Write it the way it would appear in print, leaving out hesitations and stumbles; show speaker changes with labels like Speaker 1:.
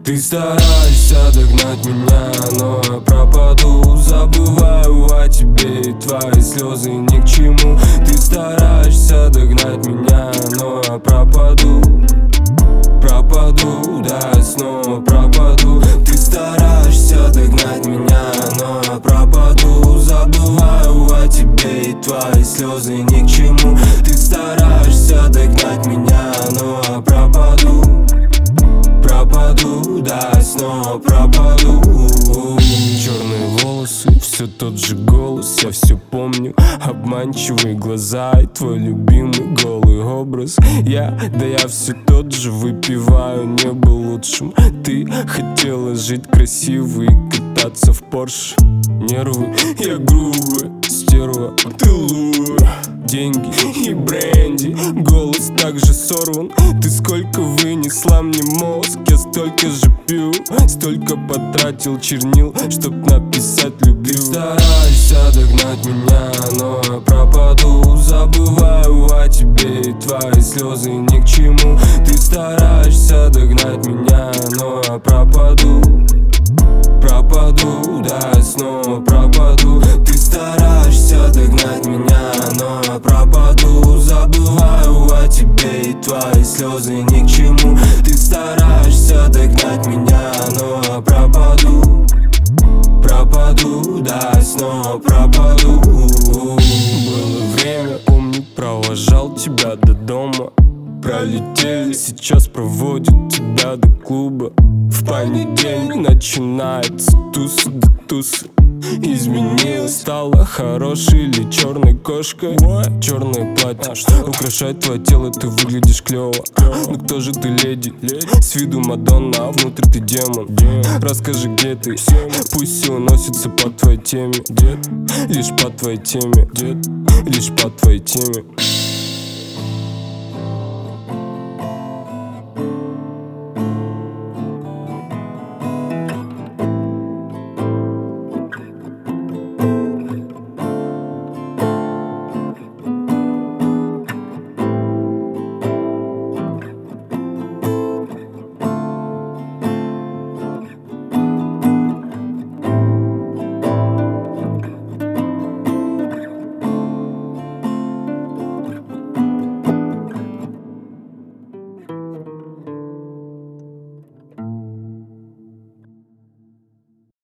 Speaker 1: Ты стараешься догнать меня, но я пропаду. Забываю о тебе, и твои слезы ни к чему. Ты стараешься догнать меня, но я пропаду. Пропаду, да, я снова пропаду. Ты стараешься догнать меня, но я пропаду. Забываю о тебе, и твои слезы ни к чему. Ты стараешься догнать меня, но я пропаду. Пропаду, да, я снова пропаду. Черные волосы, все тот же голос, я все помню. Обманчивые глаза и твой любимый голый образ. Я все тот же, выпиваю, не был лучшим. Ты хотела жить красиво и кататься в Порше. Нервы, я грубая стерва, ты лура. Деньги и бренди, голос также сорван. Ты сколько вынесла мне мозг, я столько же пью. Столько потратил чернил, чтоб написать люблю. Ты стараешься догнать меня, но я пропаду. Забываю о тебе, и твои слезы ни к чему. Ты стараешься догнать меня, но я пропаду. Пропаду, да, я снова пропаду. Ты стараешься догнать меня, но я пропаду. Забываю о тебе, и твои слезы ни к чему. Ты стараешься догнать меня, но я пропаду. Пропаду, да, я снова пропаду. Было время, помню, провожал тебя до дома. Пролетели, сейчас проводят тебя до клуба. В понедельник начинается туса да туса. Изменилась, стала хорошей или черной кошкой. Черное платье украшает твое тело, ты выглядишь клево. Но кто же ты, леди? С виду Мадонна, а внутри ты демон. Расскажи, где ты? Пусть все уносится по твоей теме. Лишь по твоей теме. Лишь по твоей теме.